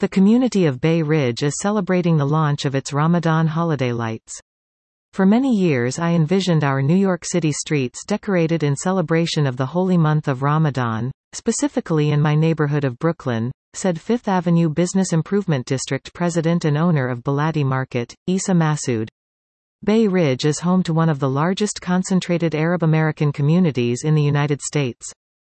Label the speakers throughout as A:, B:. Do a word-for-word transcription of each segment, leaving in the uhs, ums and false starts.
A: The community of Bay Ridge is celebrating the launch of its Ramadan holiday lights. For many years I envisioned our New York City streets decorated in celebration of the holy month of Ramadan, specifically in my neighborhood of Brooklyn, said Fifth Avenue Business Improvement District president and owner of Baladi Market, Isa Massoud. Bay Ridge is home to one of the largest concentrated Arab American communities in the United States.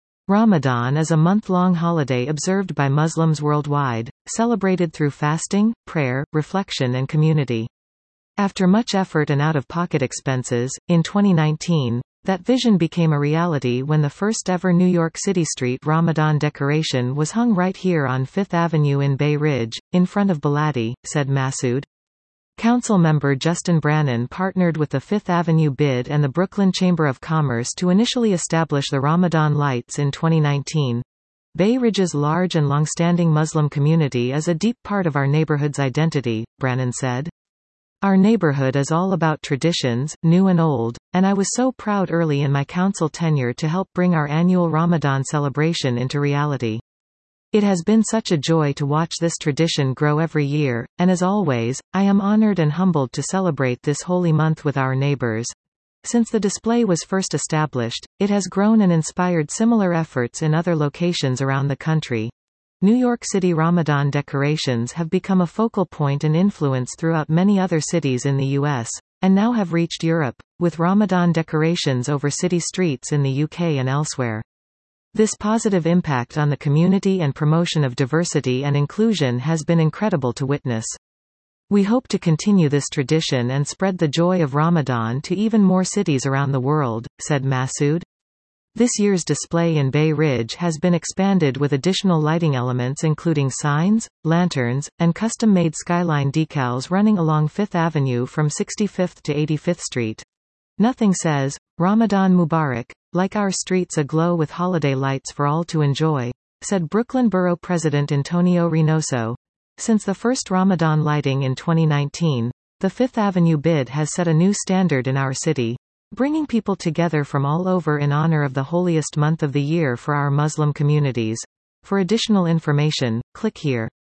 A: Ramadan is a month-long holiday observed by Muslims worldwide, celebrated through fasting, prayer, reflection and community. After much effort and out-of-pocket expenses, in twenty nineteen, that vision became a reality when the first-ever New York City street Ramadan decoration was hung right here on Fifth Avenue in Bay Ridge, in front of Baladi, said Massoud. Council member Justin Brannan partnered with the Fifth Avenue B I D and the Brooklyn Chamber of Commerce to initially establish the Ramadan lights in twenty nineteen. Bay Ridge's large and long-standing Muslim community is a deep part of our neighborhood's identity, Brannan said. Our neighborhood is all about traditions, new and old, and I was so proud early in my council tenure to help bring our annual Ramadan celebration into reality. It has been such a joy to watch this tradition grow every year, and as always, I am honored and humbled to celebrate this holy month with our neighbors. Since the display was first established, it has grown and inspired similar efforts in other locations around the country. New York City Ramadan decorations have become a focal point and influence throughout many other cities in the U S, and now have reached Europe, with Ramadan decorations over city streets in the U K and elsewhere. This positive impact on the community and promotion of diversity and inclusion has been incredible to witness. We hope to continue this tradition and spread the joy of Ramadan to even more cities around the world, said Massoud. This year's display in Bay Ridge has been expanded with additional lighting elements including signs, lanterns, and custom-made skyline decals running along Fifth Avenue from sixty-fifth to eighty-fifth Street. Nothing says, Ramadan Mubarak, like our streets aglow with holiday lights for all to enjoy, said Brooklyn Borough President Antonio Reynoso. Since the first Ramadan lighting in twenty nineteen, the Fifth Avenue B I D has set a new standard in our city, bringing people together from all over in honor of the holiest month of the year for our Muslim communities. For additional information, click here.